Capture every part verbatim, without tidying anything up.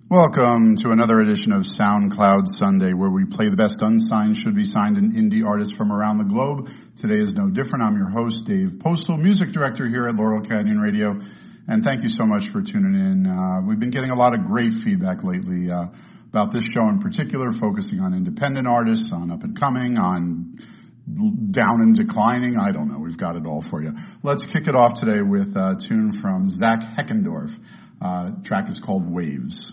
Welcome to another edition of SoundCloud Sunday, where we play the best unsigned, should be signed, and indie artists from around the globe. Today is no different. I'm your host, Dave Postal, music director here at Laurel Canyon Radio, and thank you so much for tuning in. Uh, we've been getting a lot of great feedback lately uh, about this show in particular, focusing on independent artists, on up and coming, on down and declining. I don't know. We've got it all for you. Let's kick it off today with a tune from Zach Heckendorf. Uh, track is called Waves.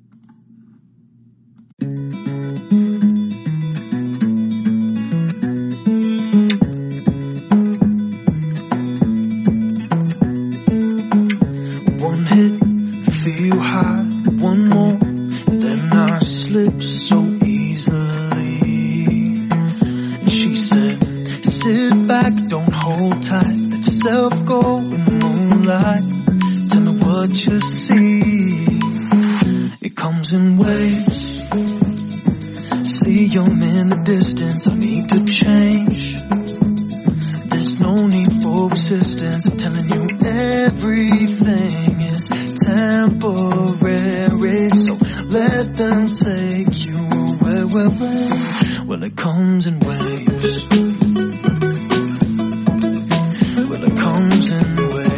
One hit, feel high, one more, then I slip so easily. And she said, sit back, don't hold tight, let yourself go in the moonlight. Tell me what you see, it comes in waves. See, I'm in the distance, I need to change. There's no need for resistance, I'm telling you everything is temporary. So let them take you away, away, away. Well, it comes in waves. Well, it comes in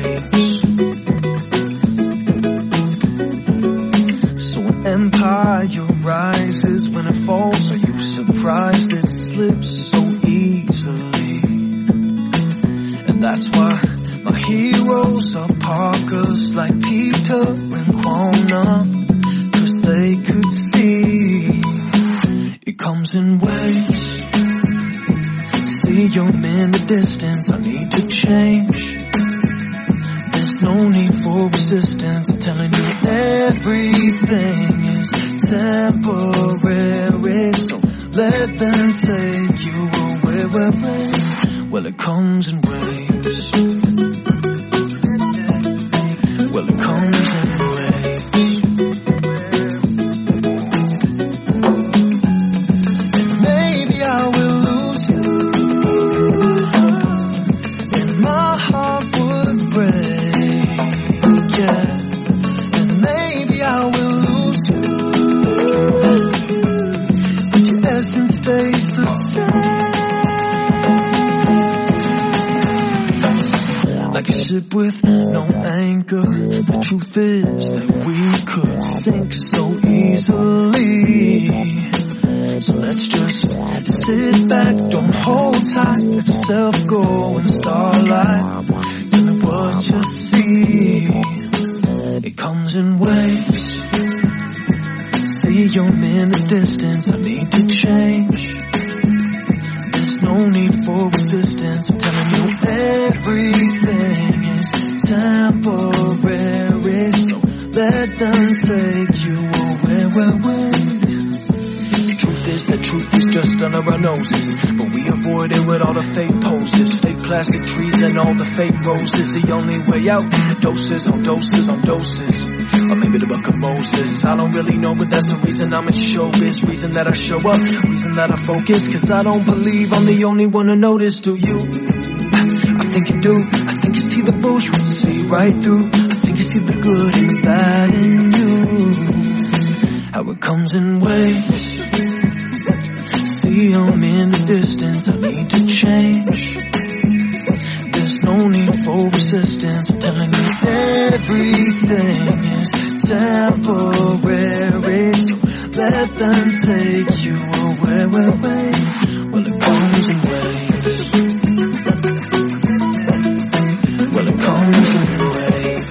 waves. So an empire rises when it falls. Are you surprised it slips so easily? And that's why my heroes are parkers like Peter and Quanah, 'cause they could see it comes in waves. See, I'm in the distance, I need to change. There's no need for resistance, I'm telling you everything is temporary. So let them take you away, away, away. Well, it comes in waves. Well, it comes in waves. And maybe I will lose you, and my heart would break, yeah. And maybe I will lose you, but your essence stays the same. Like a ship with no anchor, the truth is that we could sink so easily. So let's just sit back, don't hold tight, let yourself go in starlight. Tell me what you see, it comes in waves. See, I'm in the distance, I need to change. There's no need for resistance, I'm telling you everything is temporary. So let them take you away, away, away. The truth is, the truth is just under our noses, but we avoid it with all the fake poses, fake plastic trees and all the fake roses. The only way out, doses on doses on doses, or maybe the book of Moses. I don't really know, but that's the reason I'm in showbiz, reason that I show up, reason that I focus. 'Cause I don't believe I'm the only one to notice, do you? I think you do. I think you see the bullshit, you see right through. I think you see the good and the bad in you, how it comes in waves. See, I'm in the distance, I need to change. There's no need for resistance, I'm telling you everything is temporary. So let them take you away, away, away. Well, it comes in waves. Well, it comes in waves.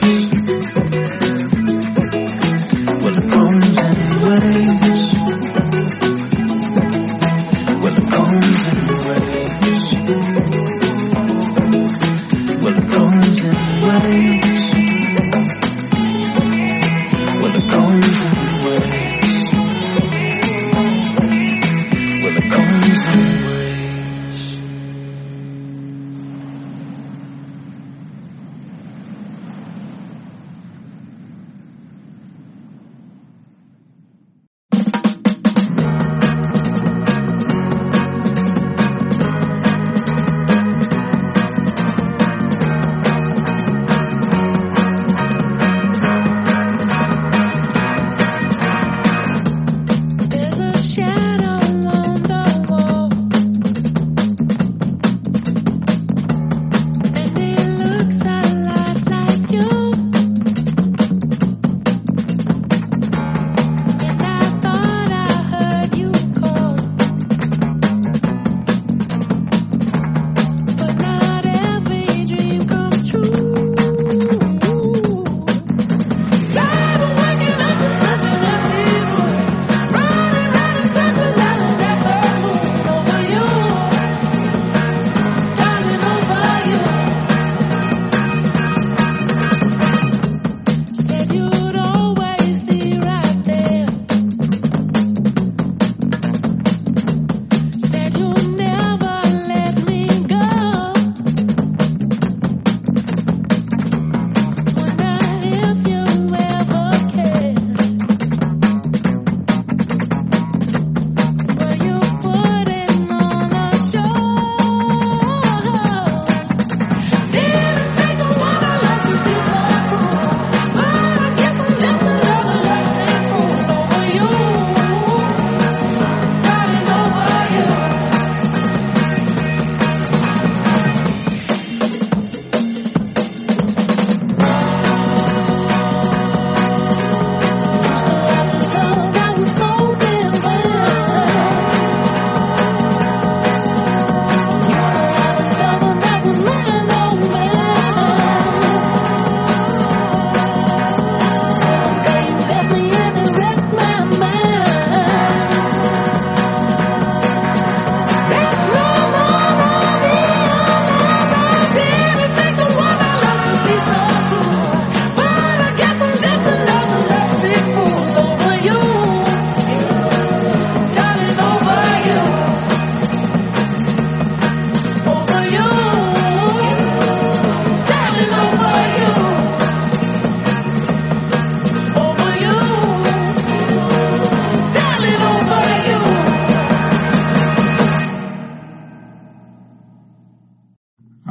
Well, it comes in waves. Well, it comes in waves. Well, it comes in waves. Well, it comes in waves. Well, it comes in waves.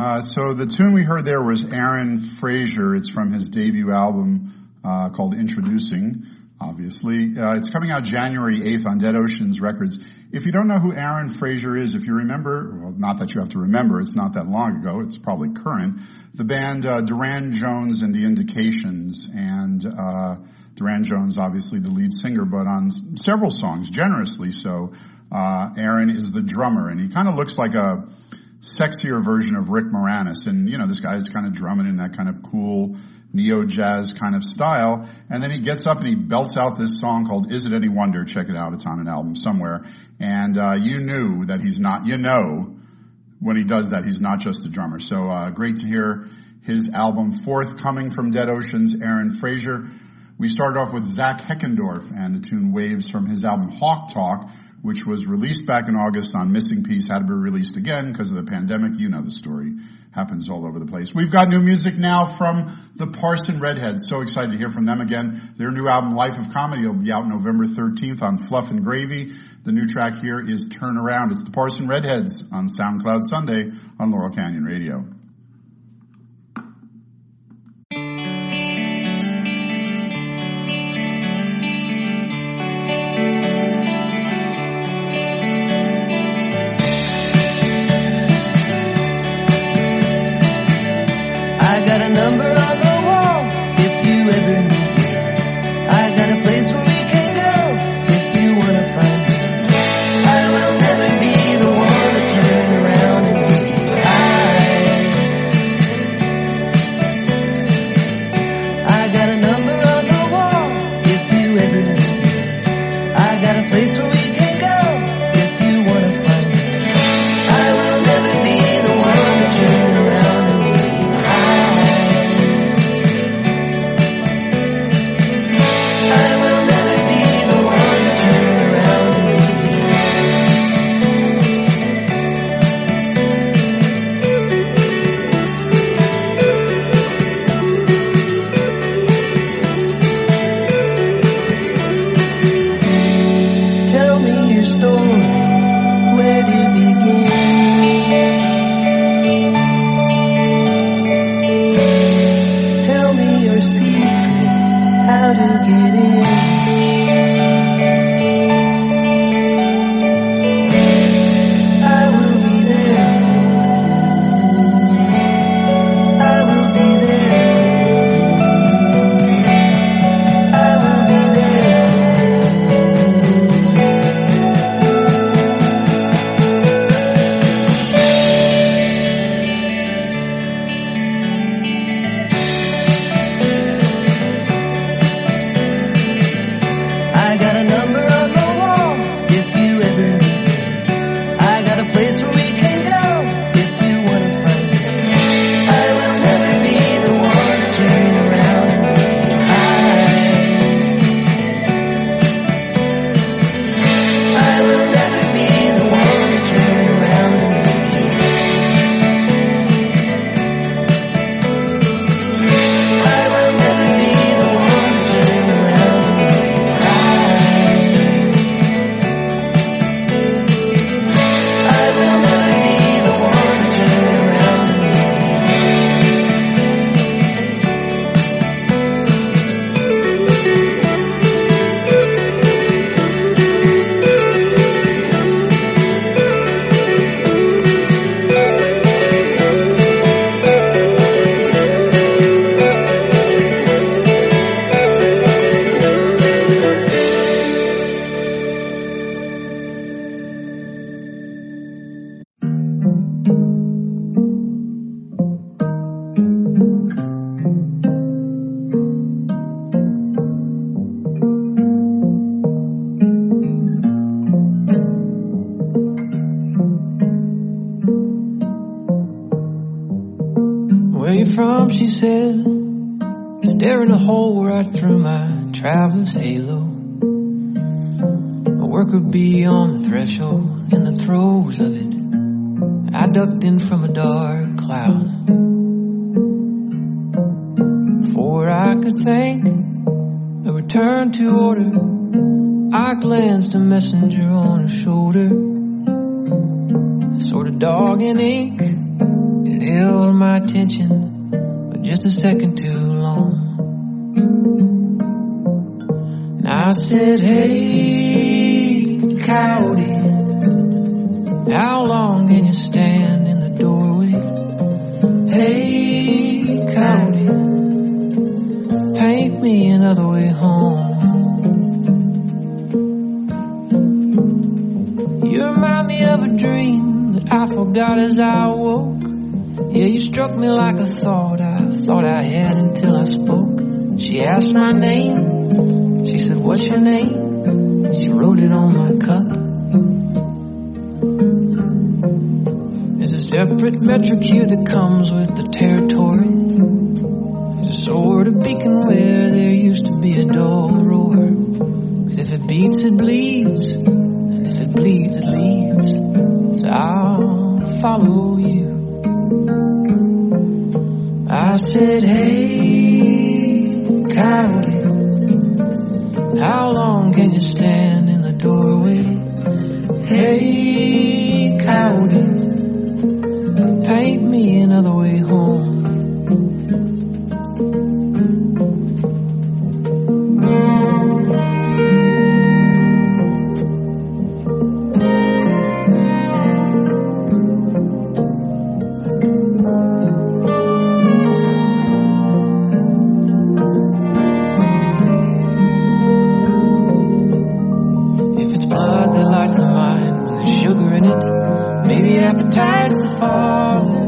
Uh, so the tune we heard there was Aaron Fraser. It's from his debut album uh, called Introducing, obviously. Uh, it's coming out January eighth on Dead Oceans Records. If you don't know who Aaron Fraser is, if you remember, well, not that you have to remember, it's not that long ago, it's probably current, the band uh, Duran Jones and the Indications, and uh Duran Jones, obviously the lead singer, but on s- several songs, generously so, uh Aaron is the drummer, and he kind of looks like a sexier version of Rick Moranis. And, you know, this guy's kind of drumming in that kind of cool neo-jazz kind of style. And then he gets up and he belts out this song called Is It Any Wonder? Check it out. It's on an album somewhere. And, uh, you knew that he's not, you know, when he does that, he's not just a drummer. So, uh, great to hear his album forthcoming from Dead Oceans, Aaron Fraser. We started off with Zach Heckendorf and the tune Waves from his album Hawk Talk, which was released back in August on Missing Piece, had to be released again because of the pandemic. You know the story. Happens all over the place. We've got new music now from the Parson Redheads. So excited to hear from them again. Their new album, Life of Comedy, will be out November thirteenth on Fluff and Gravy. The new track here is Turn Around. It's the Parson Redheads on SoundCloud Sunday on Laurel Canyon Radio. I got a number on the wall if you ever need me. I got a place where we can go if you want to find me. I will never be the one to turn around and leave you. I, I got a number on the wall if you ever need me. I got a place where we can go if you want to find me. I will never be the one to turn around and leave you. Tell me your story, where to begin? Tell me your secret, how to get in. I will be there. I will be there. I will be there. I got a number on the wall if you ever need me. I got a place where we can go if you want to find me. I will never be the one to turn around and leave you. I, I will never be the one to turn around and leave you. I will never be the one to turn around and leave you. I will never be the one to turn around and leave Where you from, she said, staring a hole where I threw my traveler's halo. My work would be on the threshold, in the throes of it. I ducked in from a dark cloud. Before I could think, a return to order, I glanced a messenger on her shoulder. A sort of dog in ink, it It held my attention, but just a second too long. And I said, hey, coyote, how long can you stand in the doorway? Hey, coyote, paint me another way home. You remind me of a dream that I forgot as I woke. Yeah, you struck me like a thought I thought I had until I spoke. She asked my name. She said, what's your name? She wrote it on my cup. There's a separate metric here that comes with the territory. There's a sort of beacon where there used to be a dull roar. 'Cause if it beats, it bleeds. And if it bleeds, it leads. So I'll follow you. I said, hey, coyote, how long can you stand in the doorway? Hey, coyote, paint me another way home. Appetite's the father.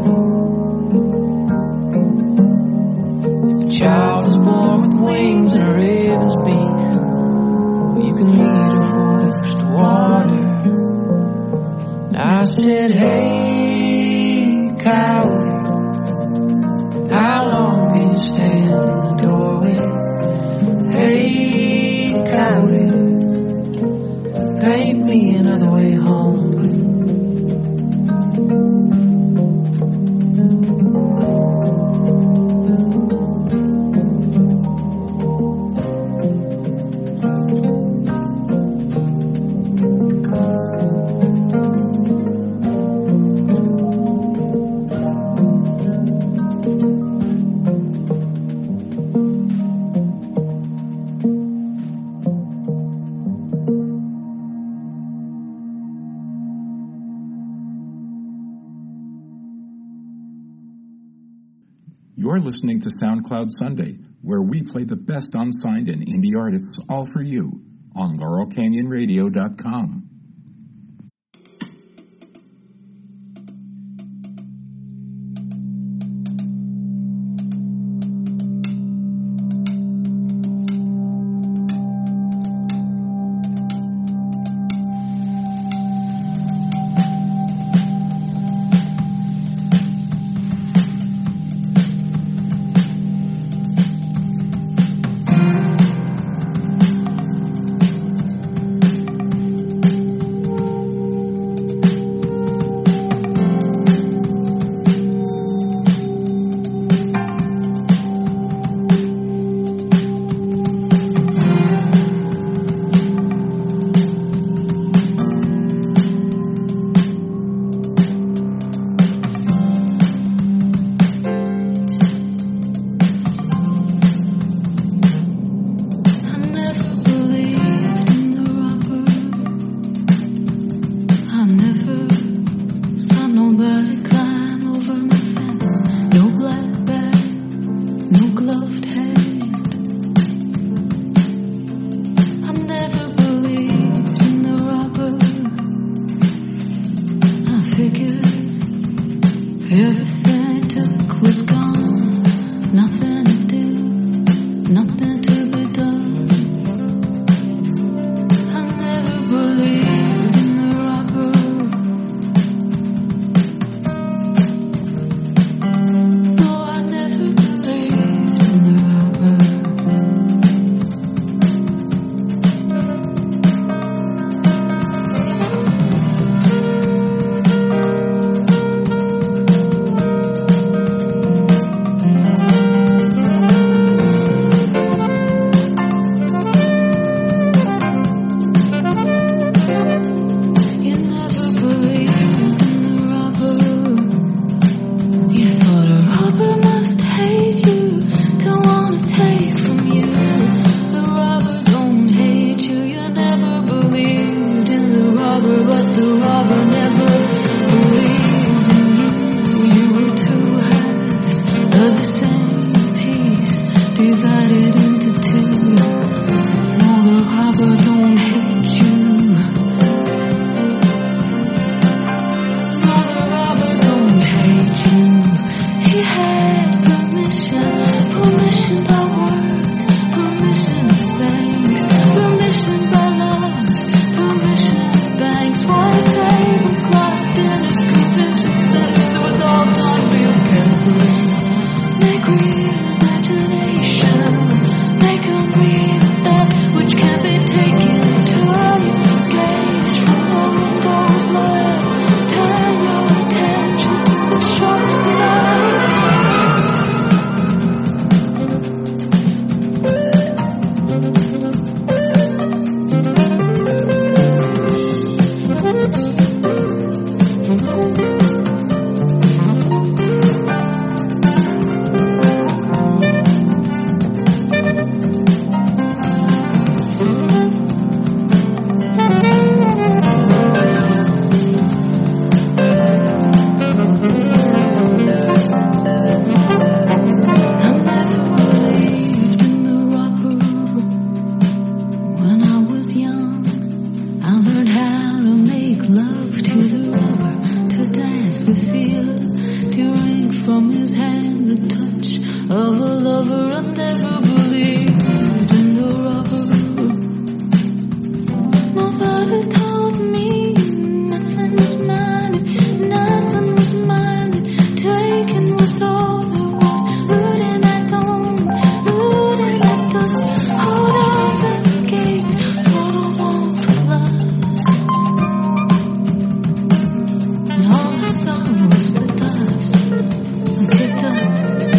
If the child is born with wings and a raven's beak, well, you can lead a horse to water. And I said, hey, coyote, how long can you stand in the doorway? Hey, coyote, paint me another way home. You're listening to SoundCloud Sunday, where we play the best unsigned and indie artists all for you on Laurel Canyon Radio dot com. Everything I took was gone, nothing to do, nothing to be done. I never believed in the robber. No, I never believed in the robber. love to the rubber, to dance with feel, to wring from his hand the touch of a lover. I never believed in the rubber. Nobody told me nothing was mine, nothing was mine. Taken was all there was. Rooting at dawn, rooting at dusk. Hold open the gates for the warmth of love. And all I saw was the dust I picked up.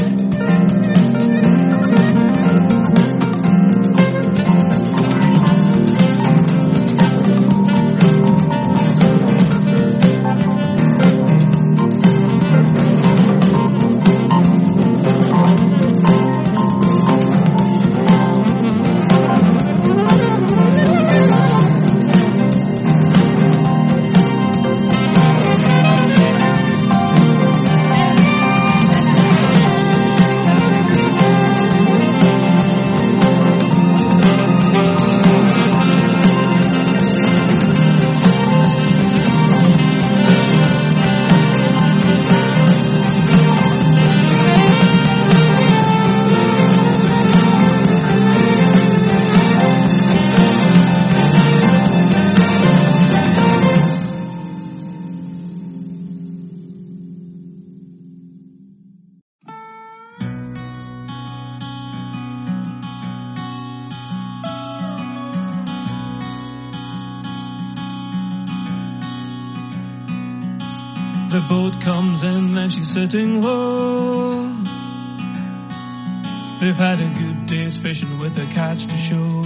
The boat comes in and she's sitting low. They've had a good day's fishing with a catch to show.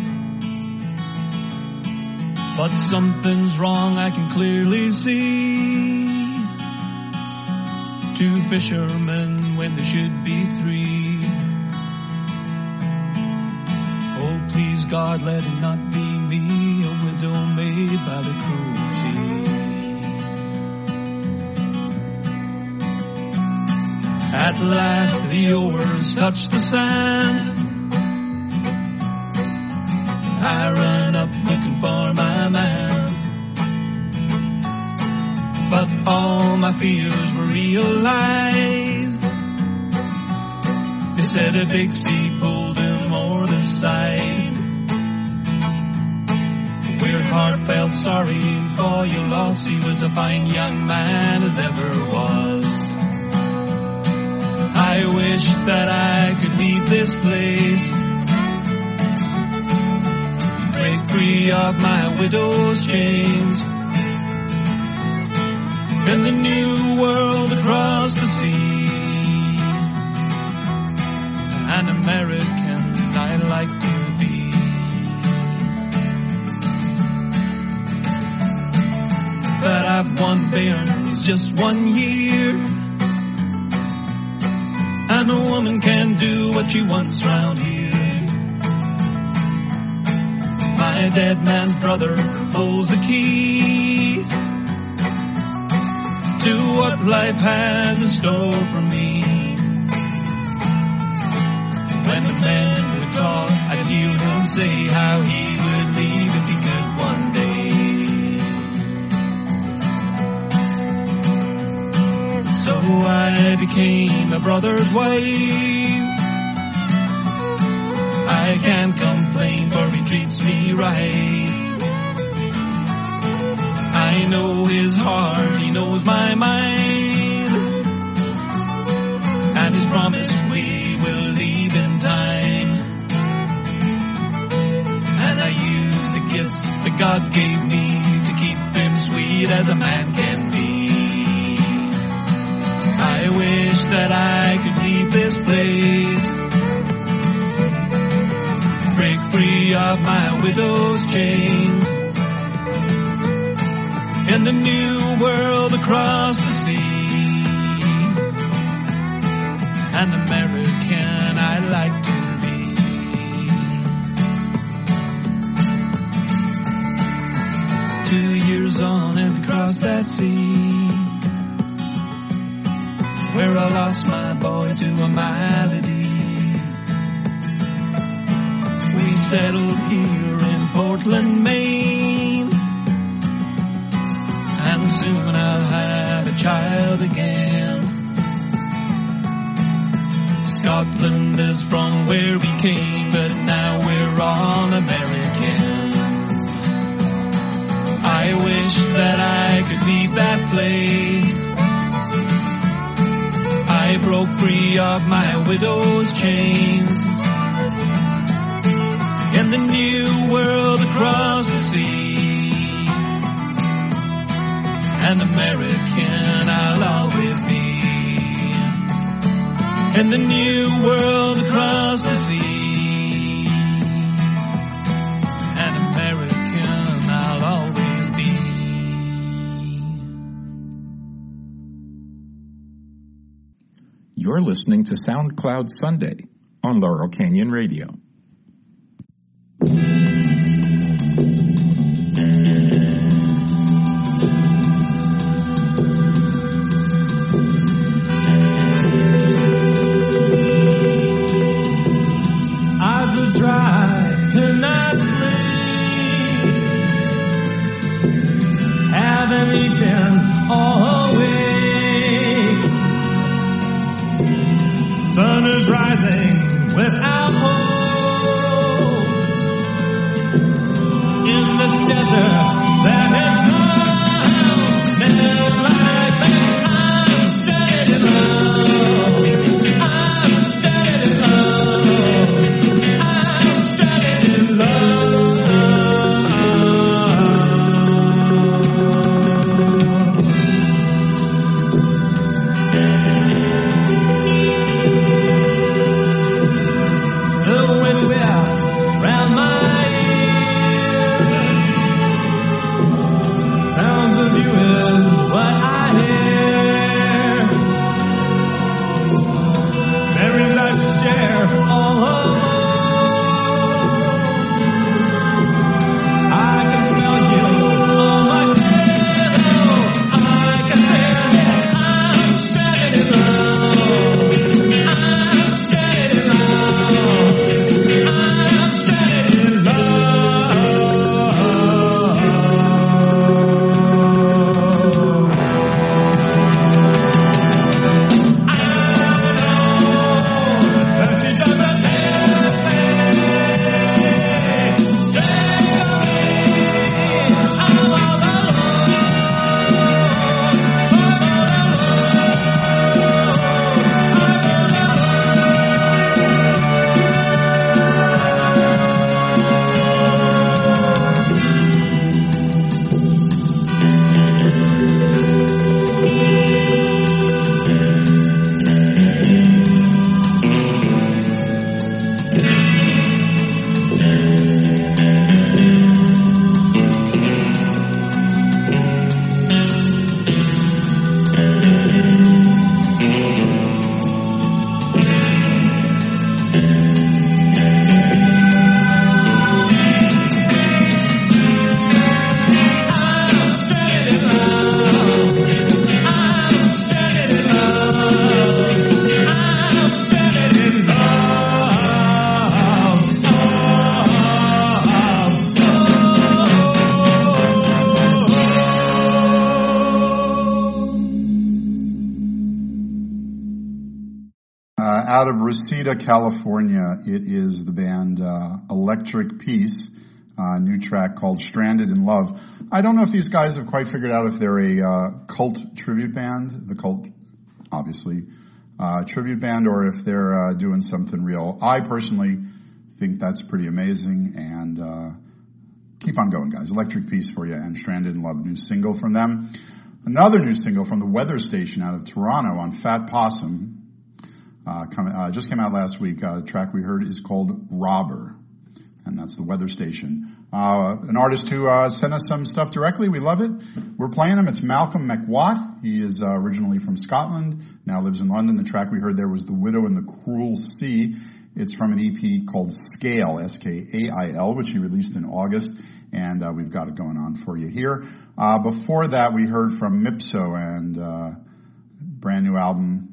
But something's wrong, I can clearly see. Two fishermen when there should be three. Oh, please God, let it not be me, a widow made by the cruel sea. At last the oars touch the sand. I ran up looking for my man, but all my fears were realized. They said a big sea pulled him o'er the side. We're heartfelt sorry for your loss. He was a fine young man as ever was. I wish that I could leave this place, break free of my widow's chains, in the new world across the sea. An American I like to be. But I've one bairn, it's just one year, and a woman can do what she wants round here. My dead man's brother holds the key to what life has in store for me. When the men would talk, I'd hear him say how he would leave if he could one day. So I became a brother's wife. I can't complain, for he treats me right. I know his heart, he knows my mind, and his promise we will leave in time. And I use the gifts that God gave me to keep him sweet as a man can be. I wish that I could leave this place, break free of my widow's chains, in the new world across the sea. An American I like to be. Two years on and across that sea, where I lost my boy to a malady. We settled here in Portland, Maine, child again. Scotland is from where we came, but now we're all Americans. I wish that I could leave that place. I broke free of my widow's chains. In the new world across the sea, an American I'll always be. In the new world across the sea, an American I'll always be. You're listening to SoundCloud Sunday on Laurel Canyon Radio. Sun is rising without hope in this desert that has come. Live like I'm steady in love. I'm steady in love. I'm steady in Out of Reseda, California, it is the band uh, Electric Peace, a new track called Stranded in Love. I don't know if these guys have quite figured out if they're a uh, cult tribute band, the cult, obviously, uh, tribute band, or if they're uh, doing something real. I personally think that's pretty amazing, and uh, keep on going, guys. Electric Peace for you, and Stranded in Love, new single from them. Another new single from the Weather Station out of Toronto on Fat Possum. Uh, come, uh, just came out last week. Uh, the track we heard is called Robber, and that's the Weather Station. Uh, an artist who uh, sent us some stuff directly. We love it. We're playing him. It's Malcolm McWatt. He is uh, originally from Scotland, now lives in London. The track we heard there was The Widow and the Cruel Sea. It's from an E P called Scale, S K A I L, which he released in August, and uh, we've got it going on for you here. Uh, before that, we heard from Mipso and uh, brand new album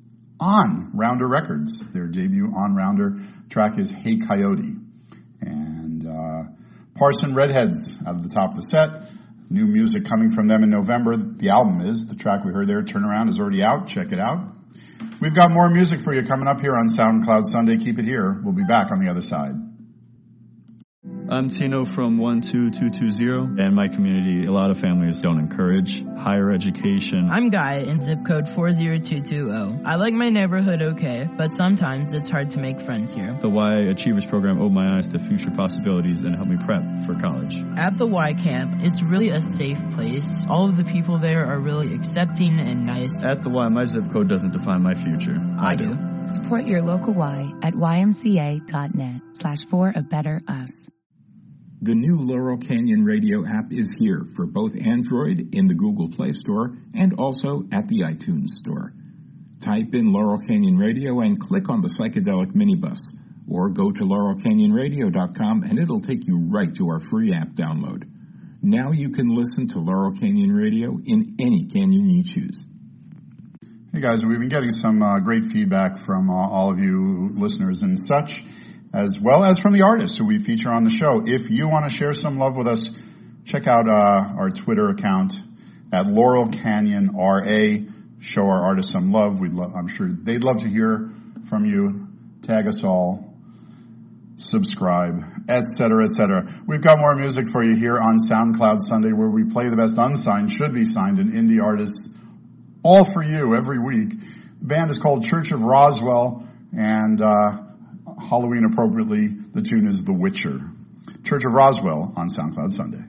on Rounder Records. Their debut on Rounder track is Hey Coyote. And uh Parson Redheads out of the top of the set. New music coming from them in November. The album is. The track we heard there, Turnaround, is already out. Check it out. We've got more music for you coming up here on SoundCloud Sunday. Keep it here. We'll be back on the other side. I'm Tino from one two two two zero. In my community, a lot of families don't encourage higher education. I'm Guy in zip code four zero two two zero. I like my neighborhood okay, but sometimes it's hard to make friends here. The Y Achievers program opened my eyes to future possibilities and helped me prep for college. At the Y camp, it's really a safe place. All of the people there are really accepting and nice. At the Y, my zip code doesn't define my future. I, I do. do. Support your local Y at ymca.net slash for a better us. The new Laurel Canyon Radio app is here for both Android in the Google Play Store and also at the iTunes Store. Type in Laurel Canyon Radio and click on the psychedelic minibus, or go to laurel canyon radio dot com and it'll take you right to our free app download. Now you can listen to Laurel Canyon Radio in any canyon you choose. Hey guys, we've been getting some uh, great feedback from uh, all of you listeners and such, as well as from the artists who we feature on the show. If you want to share some love with us, check out uh, our Twitter account at Laurel Canyon R A. Show our artists some love. We'd lo- I'm sure they'd love to hear from you. Tag us all. Subscribe, et cetera, et cetera. We've got more music for you here on SoundCloud Sunday, where we play the best unsigned, should be signed, and indie artists, all for you every week. The band is called Church of Roswell, and uh Halloween appropriately, the tune is The Witcher. Church of Roswell on SoundCloud Sunday.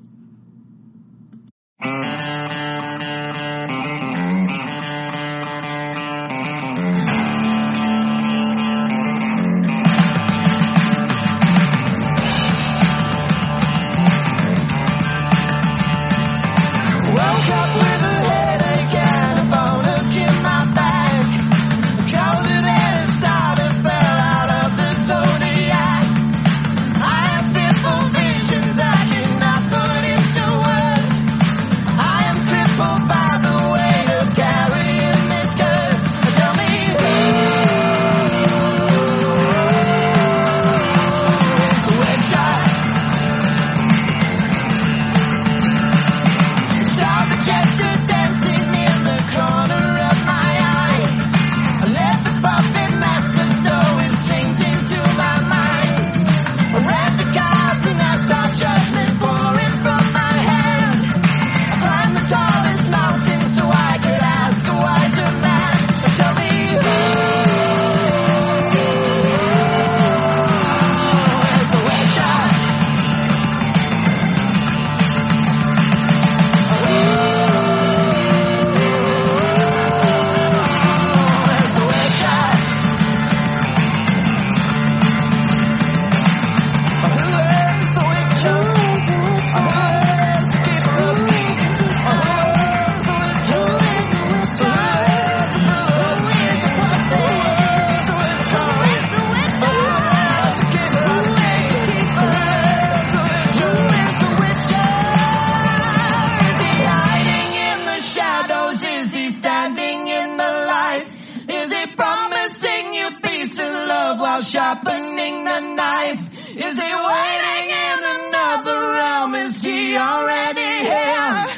Sharpening the knife. Is he waiting in another realm? Is he already here?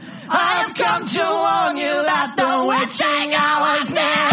I have come to warn you that the witching hour's near.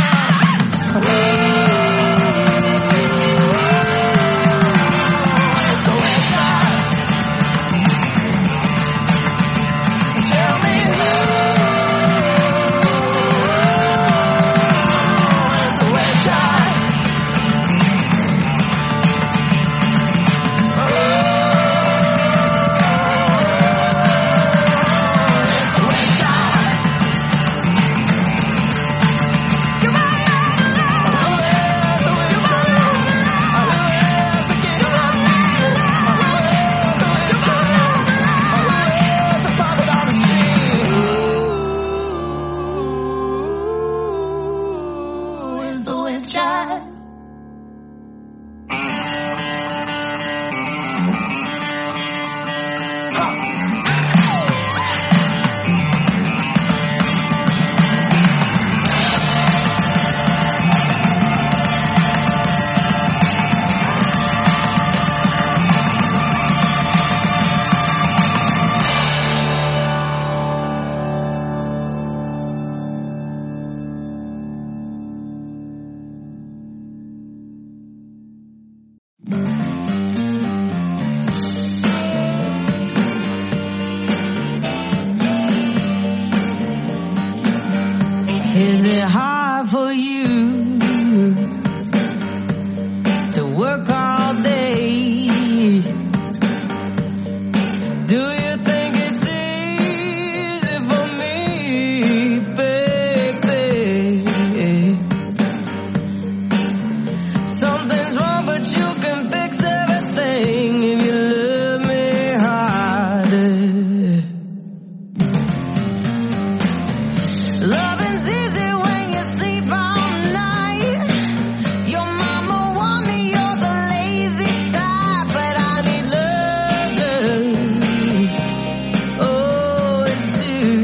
Do you think it's easy for me, baby? Something's wrong, but you can fix everything if you love me harder. Loving's easy when you sleep all night. Your mama warned me you're the lazy type, but I need love. Oh, it's you.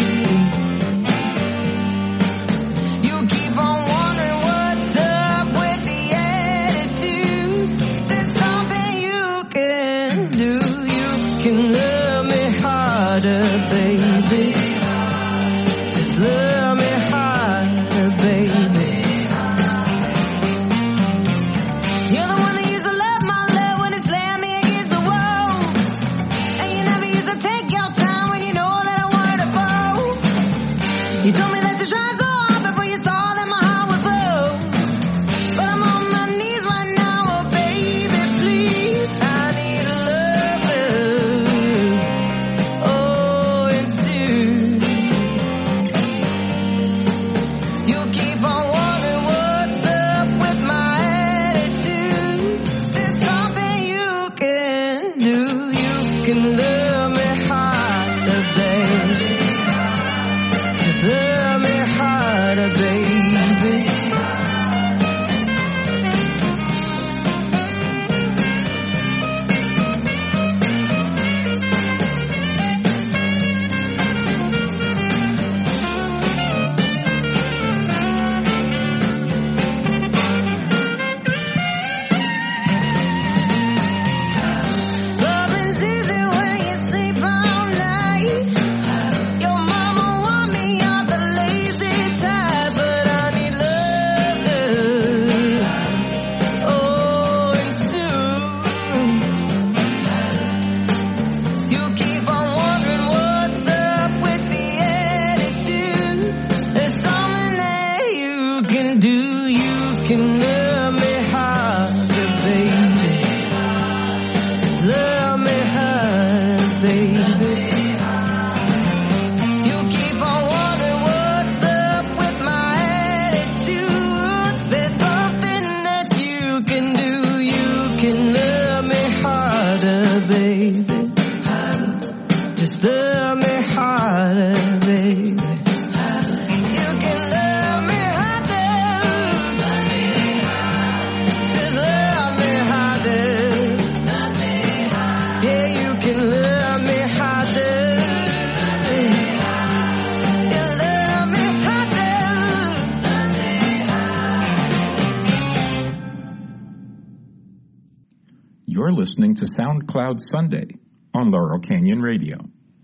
You keep on wondering what's up with the attitude. There's something you can do. You can love me harder, baby. Just love me harder, baby. You're the one that used to love my love when it slammed me against the wall. And you never used to take your time when you know that I wanted to fall. You told me that you tried so hard before you saw that my heart was full. But I'm on my knees right now, oh baby, please. I need love. Oh, it's you. You keep on wondering what's up with my attitude. There's something you can do. You can love me harder, baby. Just love me harder, baby. Loving's easy when you sleep all night. Your mama warned me you're the lazy type, but I need love. Oh, it's true. You keep on wondering what's up with the attitude. There's something that you can do. You can love me harder, baby. Just love me harder, baby. You keep on wondering what's up with my attitude. There's something that you can do. You can love me harder, baby. Just love me harder, baby. You can love me harder. Just love me harder. Yeah, you can love me harder. You love me harder. You're listening to SoundCloud Sunday on Laurel Canyon Radio.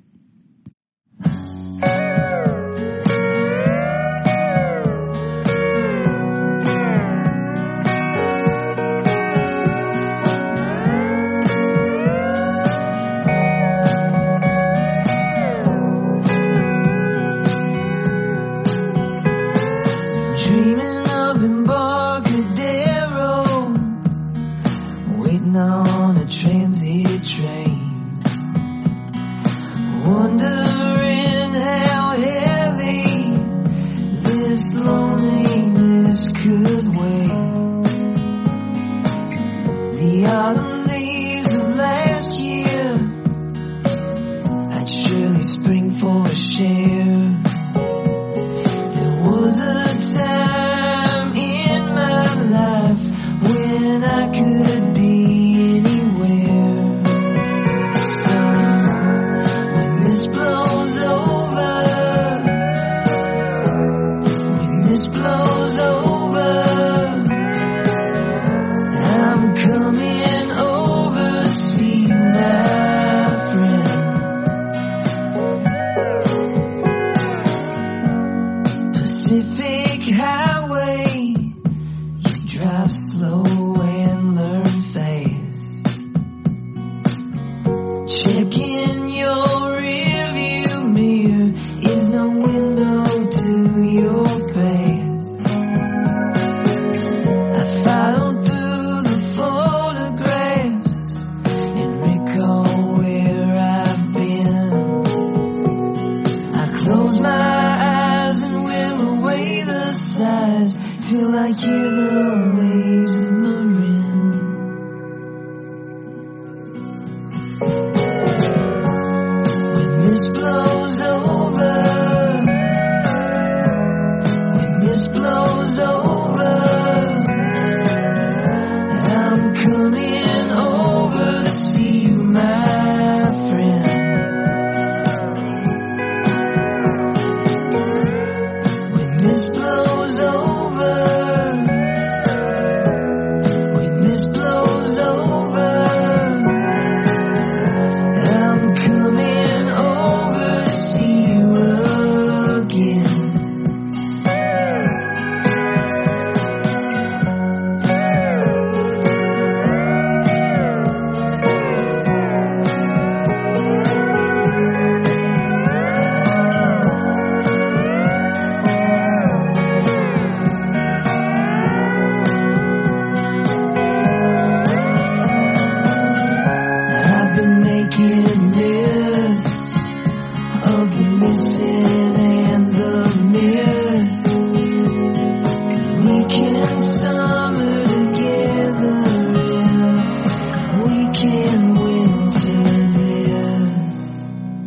Dreaming of Embarcadero, waiting on a transit train. Wondering how heavy this loneliness could weigh. The autumn leaves of last year, I'd surely spring for a share. There was a time in my life when I could be anywhere. So when this blows over, when this blows over, I'm coming over to see my friend. Pacific Highway, you drive slow and learn fast. Checking your rearview mirror is no window to your past. I filed through the photographs and recall where I've till I hear the waves of Marin. When this blows over, when this blows over, I'm coming over to see you, my friend. When this blows over, when this blows over, I'm coming over to see you again. I've been making lists of the missing and the missed. We can summer together if we can winter this.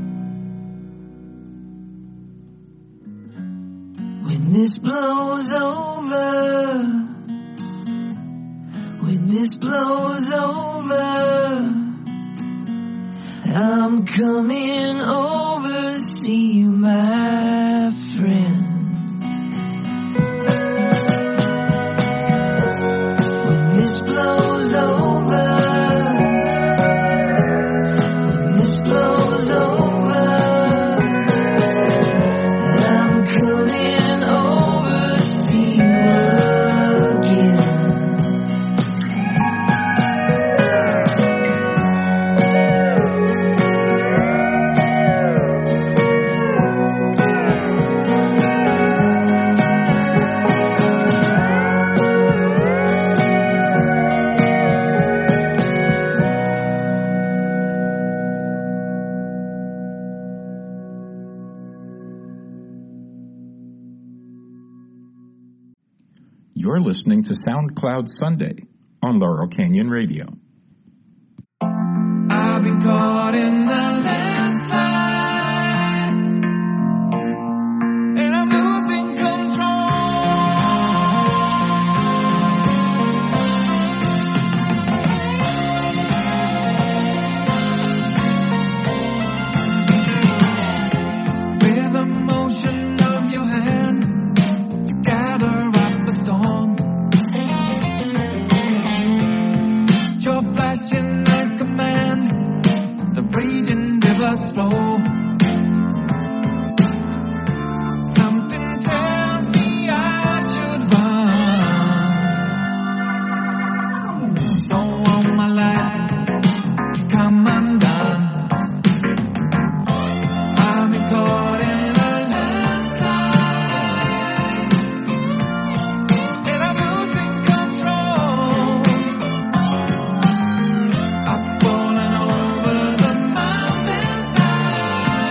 When this blows over, when this blows over, I'm coming over to see you, my friend. When this blows over, when this blows over, I'm coming over to see you again. You're listening to SoundCloud Sunday on Laurel Canyon Radio. I've been caught in the landslide, and I'm losing control. With the motion of your hand, you gather up a storm. Your flashing eyes command the raging river's flow. Something tells me I should run. Don't want my life to come undone. I've been caught in a landslide, and I'm losing control. I've fallen over the mountainside.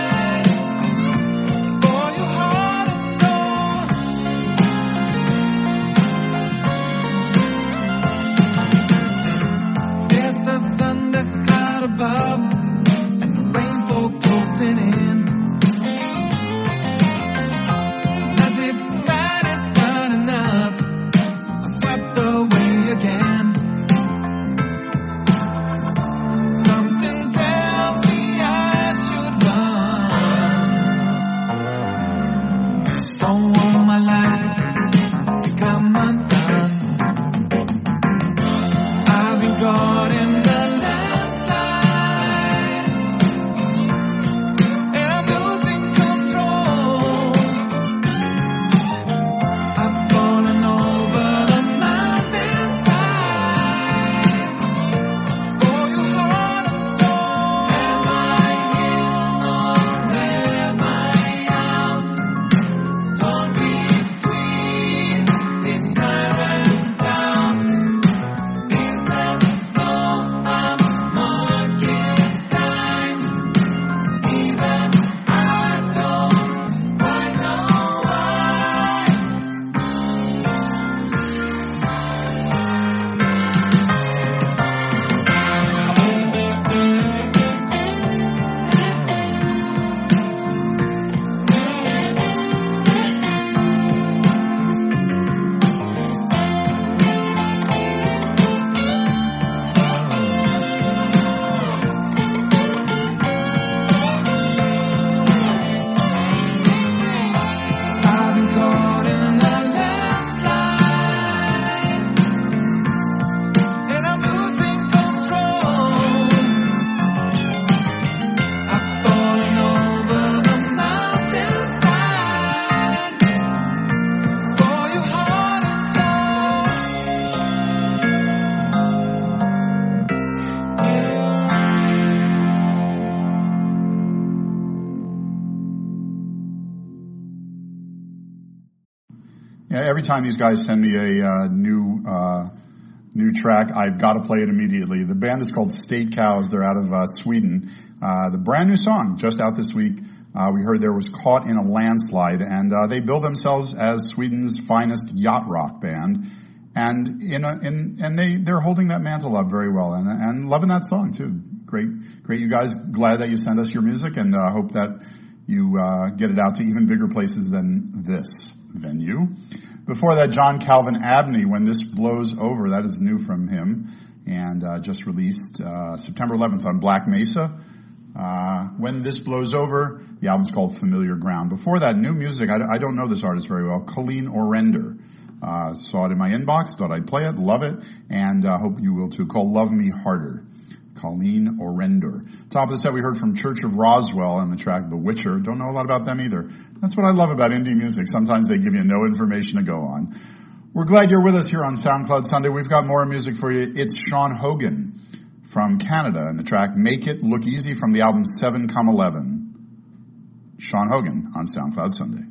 Yeah, every time these guys send me a uh, new uh, new track, I've got to play it immediately. The band is called State Cows. They're out of uh, Sweden. Uh, the brand new song just out this week. Uh, we heard there was Caught in a Landslide, and uh, they bill themselves as Sweden's finest yacht rock band. And in a, in and they they're holding that mantle up very well, and and loving that song too. Great, great, you guys. Glad that you sent us your music, and uh, hope that you uh, get it out to even bigger places than this venue. Before that, John Calvin Abney, When This Blows Over. That is new from him, and uh, just released uh, September eleventh on Black Mesa. Uh, When This Blows Over, the album's called Familiar Ground. Before that, new music. I, I don't know this artist very well. Colleen Orender. Uh, saw it in my inbox, thought I'd play it, love it, and uh, hope you will too. Called Love Me Harder. Colleen Orender. Top of the set, we heard from Church of Roswell and the track The Witcher. Don't know a lot about them either. That's what I love about indie music. Sometimes they give you no information to go on. We're glad you're with us here on SoundCloud Sunday. We've got more music for you. It's Sean Hogan from Canada and the track Make It Look Easy from the album seven come eleven. Sean Hogan on SoundCloud Sunday.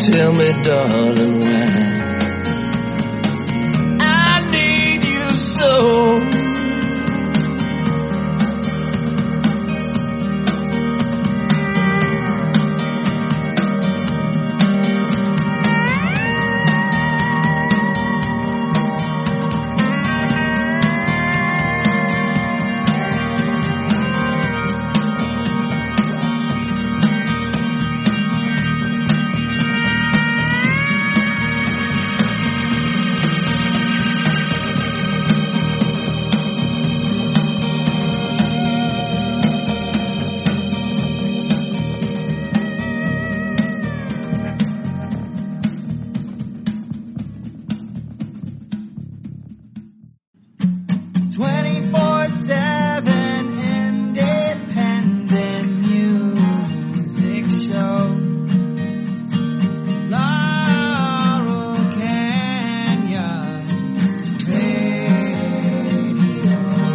tell me, darling, why I need you so. twenty-four seven independent music show. Laurel Canyon Radio.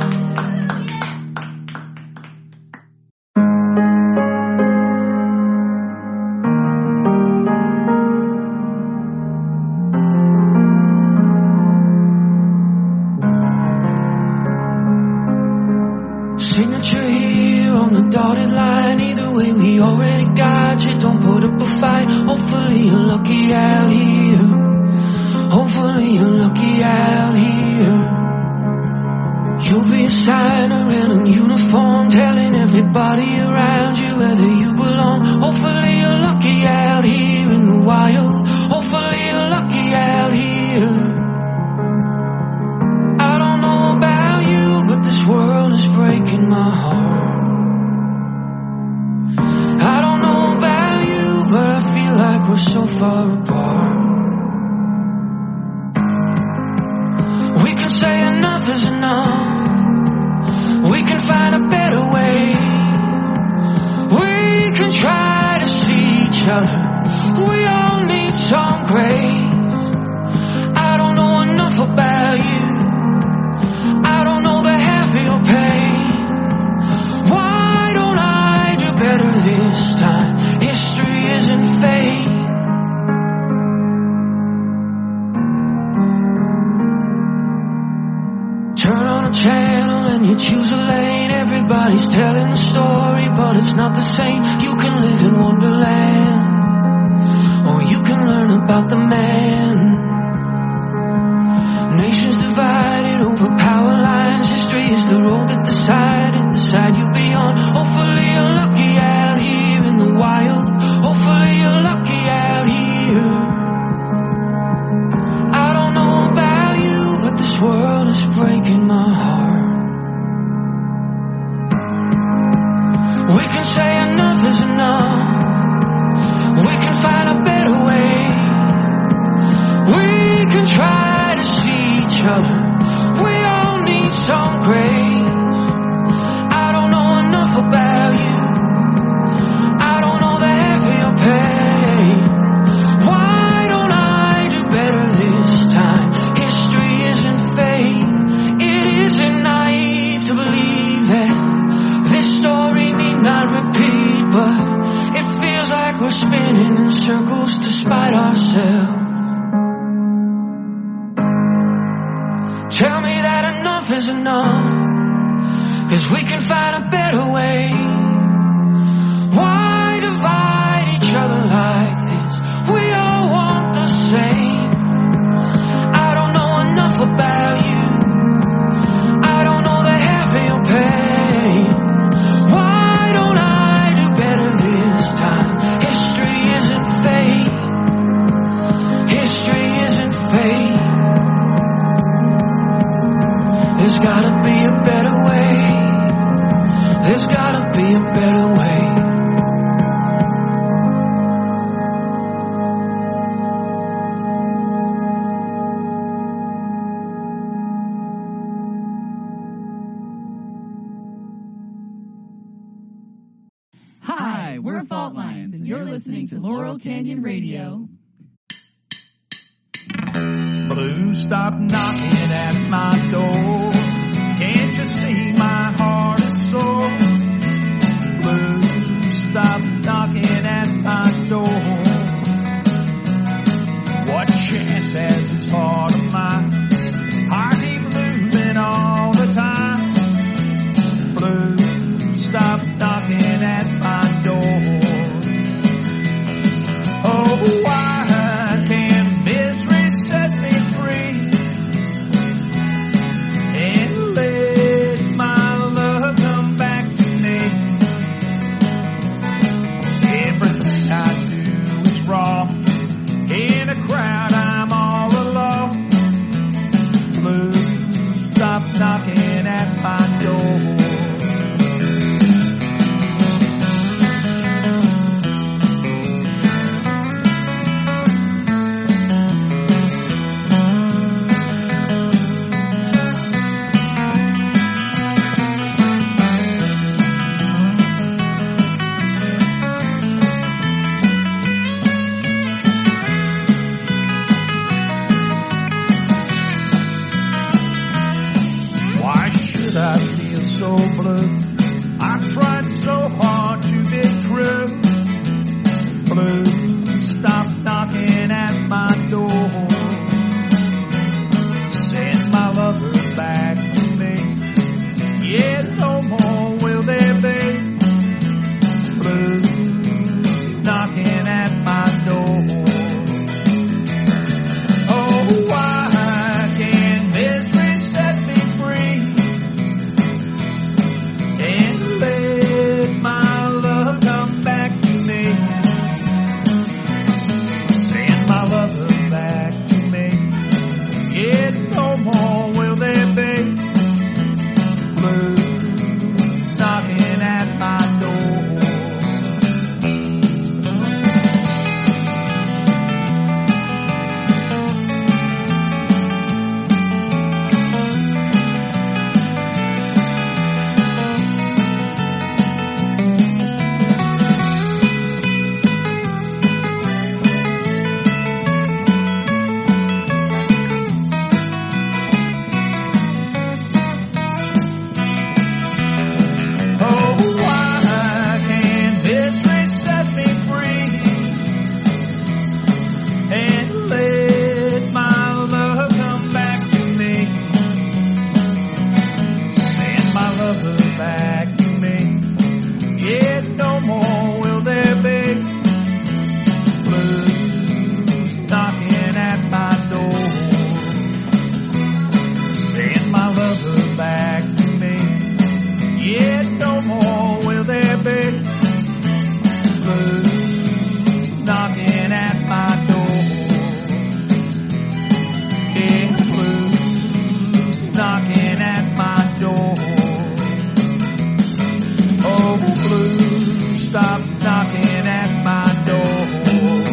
Signature here on the dotted line. Either way, we already got you. Don't put up a fight. Hopefully you're lucky out here. Hopefully you're lucky out here. You'll be a signer in a uniform, telling everybody around you whether you belong. Hopefully you're lucky out here in the wild. Hopefully you're lucky out here. I don't know about you, but this world is breaking my heart. I don't know about you, but I feel like we're so far apart. We can say enough is enough. We can find a better way. We can try to see each other. We all need some grace. I don't know enough about you. I don't know the half of your pain. Why don't I do better this time? History isn't fate. Turn on a channel and you choose a lane. Everybody's telling the story, but it's not the same. You can live in Wonderland, or you can learn about the man. Nations divided over power lines. History is the road that decided the side you'll be on. Hopefully you're lucky out here in the wild. Hopefully you're lucky out here. I don't know about you, but this world is breaking my heart. We can say enough is enough. We can find a better way. We can try to see each other. We all need some grace. I don't know enough about you. I don't know the half of your pain. Why don't I do better this time? History isn't fate. It isn't naive to believe that this story need not repeat, but it feels like we're spinning in circles despite ourselves. Tell me that enough is enough, 'cause we can find a better way. Why divide each other like this? We all want the same. I don't know enough about you. I don't know the half of your pain. Why don't I do better this time? History isn't fate. History isn't fate. There's gotta be a better way. There's gotta be a better way. Hi, we're Fault Lines, and you're listening to Laurel Canyon Radio. Blue, stop knocking at my door. Can't you see my heart is sore? Blue, stop knocking at my door. stop knocking at my door.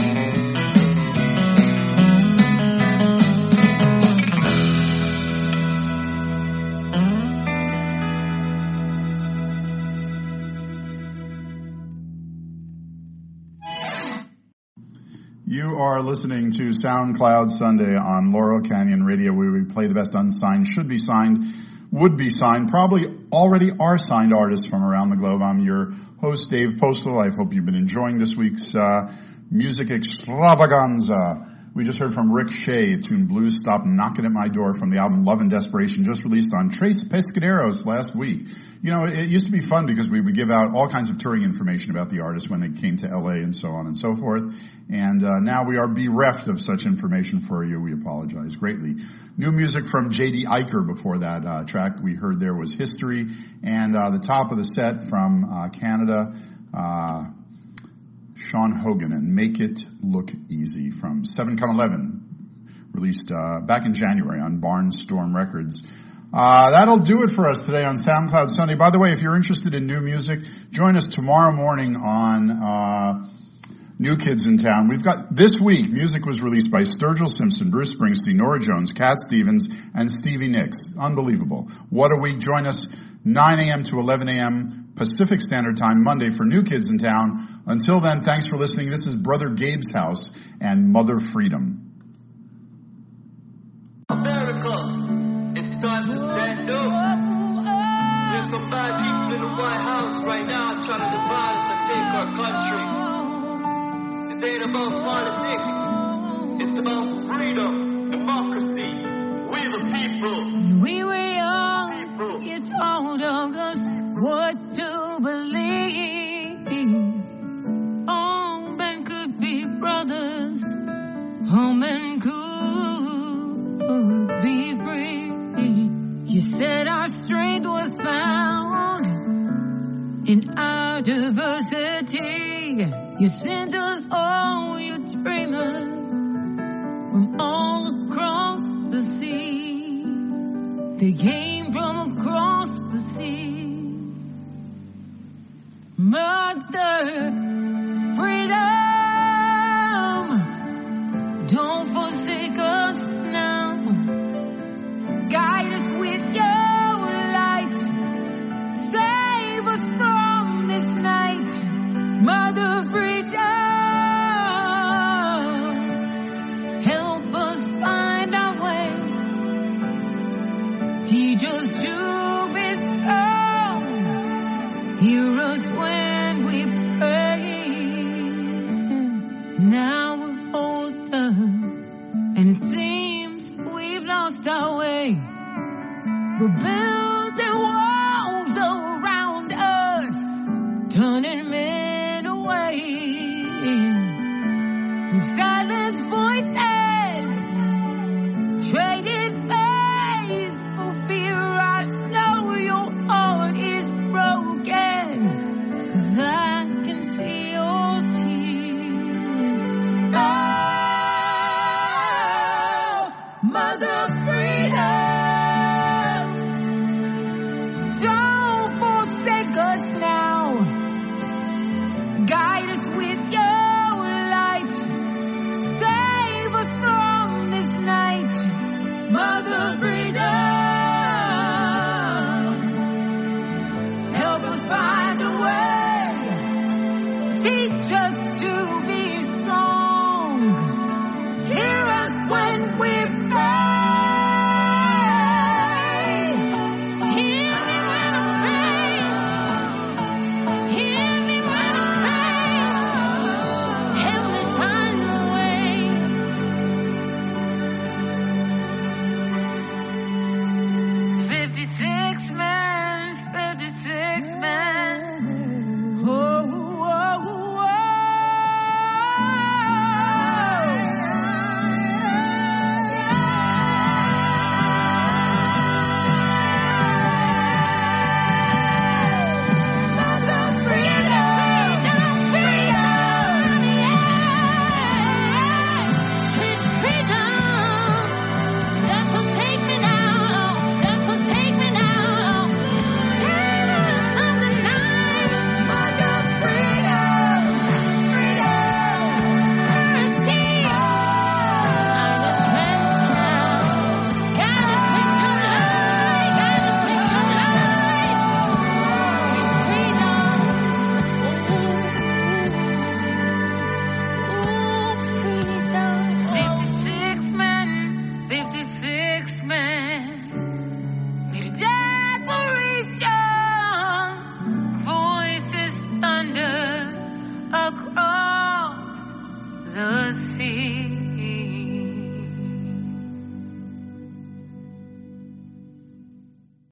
You are listening to SoundCloud Sunday on Laurel Canyon Radio, where we play the best unsigned, should be signed, would be signed, probably already are signed artists from around the globe. I'm your host, Dave Postal. I hope you've been enjoying this week's uh, music extravaganza. We just heard from Rick Shea, tune Blues Stop Knocking at My Door from the album Love and Desperation, just released on Tres Pescaderos last week. You know, it used to be fun because we would give out all kinds of touring information about the artist when they came to L A and so on and so forth. And uh, now we are bereft of such information for you. We apologize greatly. New music from J D Iker before that uh, track we heard there was History. And uh, the top of the set from uh, Canada, uh Sean Hogan and Make It Look Easy from seven come eleven, released uh, back in January on Barnstorm Records. Uh, that'll do it for us today on SoundCloud Sunday. By the way, if you're interested in new music, join us tomorrow morning on uh New Kids in Town. We've got, this week, music was released by Sturgill Simpson, Bruce Springsteen, Norah Jones, Cat Stevens, and Stevie Nicks. Unbelievable. What a week. Join us nine a.m. to eleven a.m. Pacific Standard Time, Monday for New Kids in Town. Until then, thanks for listening. This is Brother Gabe's House and Mother Freedom. America, it's time to stand up. There's some bad people in the White House right now trying to divide us and take our country. It ain't about politics. It's about freedom, democracy. We the people. We were young. People. You told us what to believe. All men could be brothers. All men could be free. You said our strength was found in our diversity. You sent us all your dreamers from all across the sea. They came from across the sea. Mother, freedom, don't forsake us now. Guide us with your light. Save us from this night. Mother, freedom, help us find our way. Teach us to be strong. Hear us when we pray. Now we're older, and it seems we've lost our way. We're building walls around us, turning men away. We've silenced voices, traded faith for fear. I know your heart is broken, 'cause I can see your tears. Oh, Mother Freedom, don't forsake us now. Guide us with your light. Save us from this night. Mother Freedom, help us find a way. Teach us to be strong. Hear us when we pray. Hear me when I pray. Hear me when I pray. Help me find a way. Fifty-six men, fifty-six men. the sea.